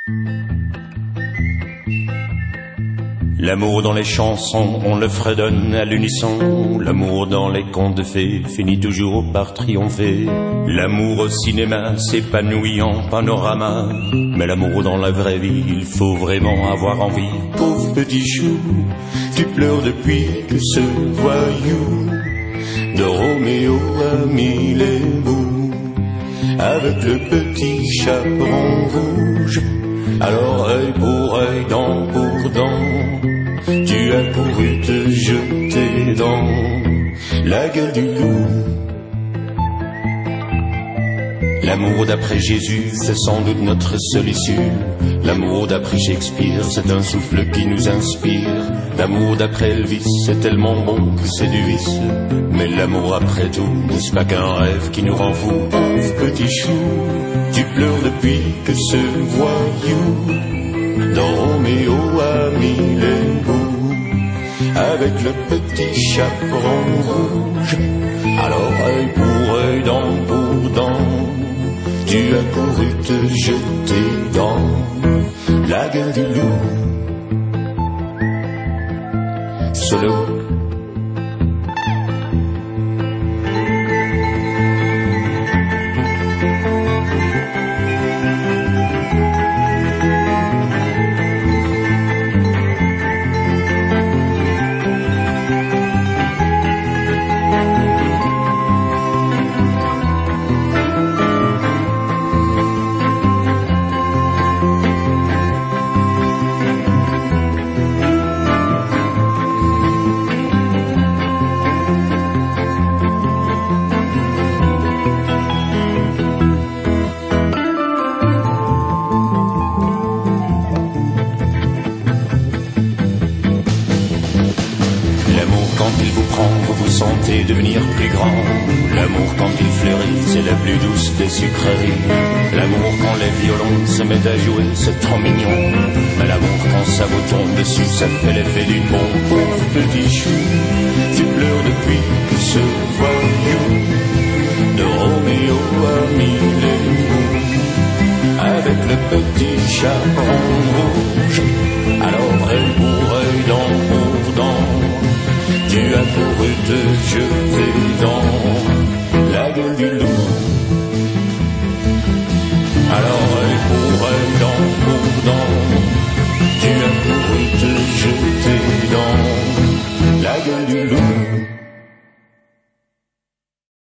L'amour dans les chansons, on le fredonne à l'unisson. L'amour dans les contes de fées finit toujours par triompher. L'amour au cinéma s'épanouit en panorama. Mais l'amour dans la vraie vie, il faut vraiment avoir envie. Pauvre petit chou, tu pleures depuis que ce voyou de Roméo a mis les bouts avec le petit chaperon rouge. Alors œil pour œil, dent pour dent, tu as couru te jeter dans la gueule du loup. L'amour d'après Jésus, c'est sans doute notre seule issue. L'amour d'après Shakespeare, c'est un souffle qui nous inspire. L'amour d'après Elvis, c'est tellement bon que c'est du vice. Mais l'amour après tout, n'est-ce pas qu'un rêve qui nous rend fou? Pauvre petit chou, tu pleures depuis que ce voyou de Roméo a mis les bouts avec le petit chaperon rouge. Alors œil pour œil, dent pour dent, tu as couru te jeter dans la gueule du loup. Solo. Quand il vous prend, vous vous sentez devenir plus grand. L'amour quand il fleurit, c'est la plus douce des sucreries. L'amour quand les violons se mettent à jouer, c'est trop mignon. Mais l'amour quand ça vous tombe dessus, ça fait l'effet d'une bombe. Pauvre petit chou, tu pleures depuis que ce voyou de Roméo a mis les bouts avec le petit chaperon rouge. Alors œil pour œil, dent pour dent, tu as couru te jeter dans la gueule du loup.